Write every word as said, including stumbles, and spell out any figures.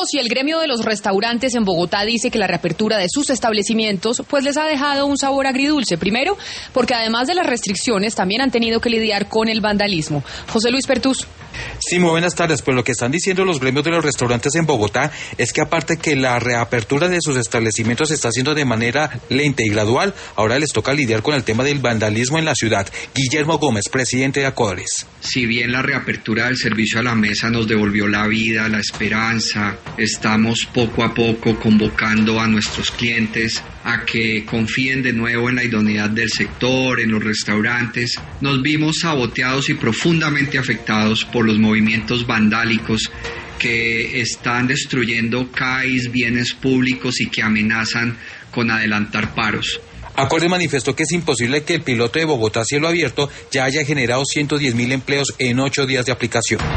dos, y el gremio de los restaurantes en Bogotá dice que la reapertura de sus establecimientos pues les ha dejado un sabor agridulce. Primero, porque además de las restricciones también han tenido que lidiar con el vandalismo. José Luis Pertus. Sí, muy buenas tardes. Pues lo que están diciendo los gremios de los restaurantes en Bogotá es que aparte que la reapertura de sus establecimientos se está haciendo de manera lenta y gradual, ahora les toca lidiar con el tema del vandalismo en la ciudad. Guillermo Gómez, presidente de Acodres. Si bien la reapertura del servicio a la mesa nos devolvió la vida, la esperanza, estamos poco a poco convocando a nuestros clientes a que confíen de nuevo en la idoneidad del sector, en los restaurantes. Nos vimos saboteados y profundamente afectados por los movimientos vandálicos que están destruyendo C A I S, bienes públicos y que amenazan con adelantar paros. Acodres manifestó que es imposible que el piloto de Bogotá Cielo Abierto ya haya generado ciento diez mil empleos en ocho días de aplicación.